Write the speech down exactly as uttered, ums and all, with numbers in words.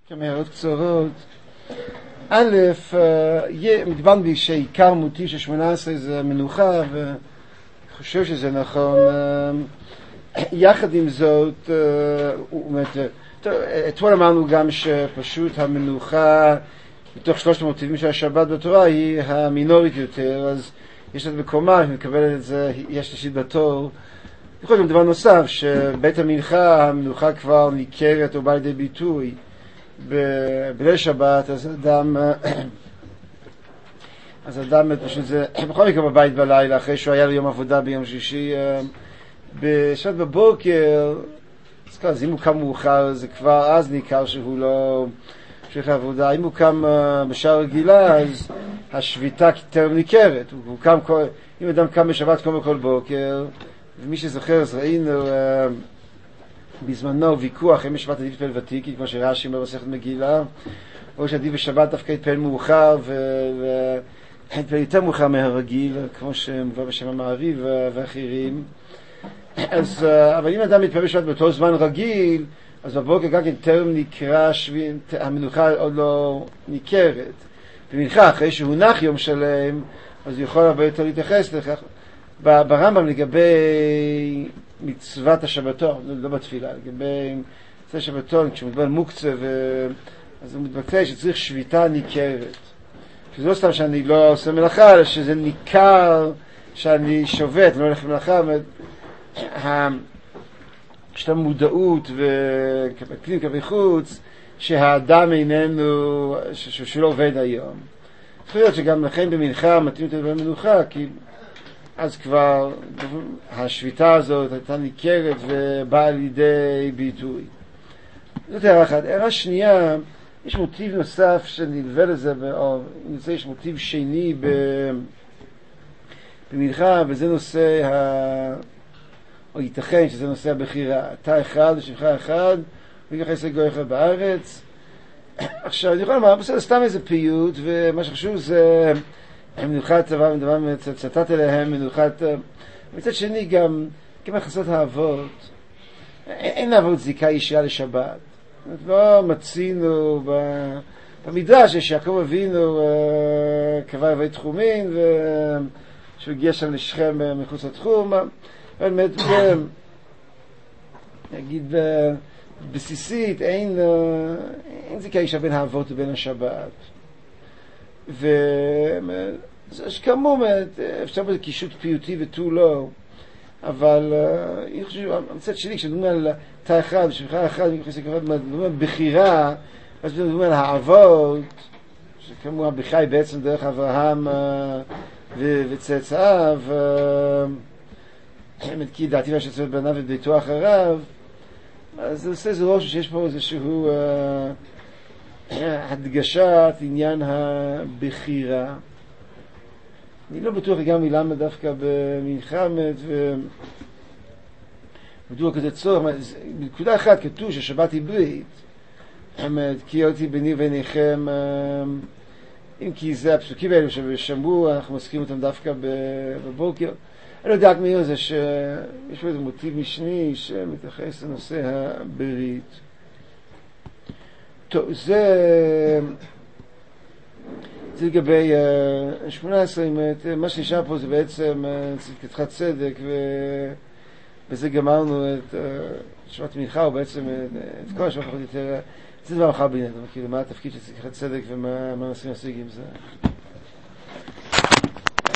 כמה הערות קצרות. א', מדבר בי שעיקר מותי של שמונה עשרה זה מנוחה, ואני חושב שזה נכון. יחד עם זאת, אתמול אמרנו גם שפשוט המנוחה בתוך שלושת המוטיבים של השבת בתורה היא המינורית יותר, אז יש את מקומה, אם מקבלת את זה, יש תשית בתור. יכול להיות גם דבר נוסף, שבית המנחה, המנוחה כבר ניכרת או בא לידי ביטוי בליל שבת, אז אדם אז אדם פשוט זה בכל מקרה בבית בלילה, אחרי שהוא היה לו יום עבודה ביום שישי בשבת בבוקר, אז אם הוא קם מאוחר זה כבר אז ניכר שהוא לא שייך לעבודה. אם הוא קם בשעה רגילה אז השביתה טרם ניכרת. הוא קם כל, אם אדם קם בשבת כמו כל בוקר, ומי שזוכר אז ראינו בזמנו ויכוח אם בשבת עדיף להתפלל ותיקי, כמו שרש"י אומר במסכת מגילה, או שעדיף בשבת דווקא להתפלל מאוחר ולהתפלל יותר מאוחר מהרגיל, כמו שמובא בשם המעריב ואחרים. אז אבל אם אדם מתפלל בשבת באותו זמן רגיל, אז בבוקר גם כן טרם נקרא שבין, המנוחה עוד לא ניכרת. במנחה אחרי שהונח יום שלם, אז הוא יכול הרבה יותר להתייחס לכך. ברמב"ם לגבי מצוות השבתון, לא, לא בתפילה, לגבי מצוות השבתון, כשמדבר על מוקצה, ו... אז הוא מתבקש שצריך שביתה ניכרת. שזה לא סתם שאני לא עושה מלאכה, אלא שזה ניכר שאני שובת, לא הולך למלאכה. יש לה מודעות וכפלים כפי חוץ, שהאדם איננו, שלא עובד היום. יכול להיות שגם לכן במנחה מתאים יותר במנוחה, כי אז כבר השביתה הזאת הייתה ניכרת ובאה לידי ביטוי. זאת הערה אחת. הערה שנייה, יש מוטיב נוסף שנלווה לזה, או אם נצא יש מוטיב שני במנחה, וזה נושא ה... או ייתכן שזה נושא הבחירה. אתה אחד ושמך אחד, ויחס לגוי אחד בארץ. עכשיו, אני יכול לומר, בסדר, סתם איזה פיוט, ומה שחשוב זה מנוחת דבר, מדבר מצטט אליהם, מנוחת... מצד שני גם, כמה חסות האבות, אין אבות זיקה ישירה לשבת. לא מצינו במדרש שיעקב אבינו קבע אבי תחומין, ושהוא הגיע שם לשכם מחוץ לתחום. באמת, נגיד, בסיסית, אין, אין זיקה ישירה בין האבות ובין השבת. וזה שכאמור, אפשר בזה קישוט פיוטי ותו לא, אבל אני חושב, המצאת שלי, כשדומה על תא אחד, ושמך אחד, דומה בחירה, אז דומה על האבות, שכאמור, הבחירה היא בעצם דרך אברהם וצאצאיו, כי דעתי מה שצריך בניו וביתו אחריו, אז זה עושה איזה ראש שיש פה איזשהו הדגשת עניין הבחירה. אני לא בטוח לגמרי למה דווקא במלחמת ובדוח כזה צורך. בנקודה אחת כתוב ששבת היא ברית, כי אותי ביני וביניכם, אם כי זה הפסוקים האלו ששמעו, אנחנו מזכירים אותם דווקא בבוקר. אני לא יודע רק מי זה שיש פה איזה מוטיב משני שמתייחס לנושא הברית. טוב, זה זה לגבי שמונה עשרה, מה שנשאר פה זה בעצם צדקתך צדק, ובזה גמרנו את שבת מנחה, או בעצם את כל השבת פחות יותר. זה דבר אחר בעניין, כאילו מה התפקיד של צדקתך צדק ומה נסים להשיג עם זה.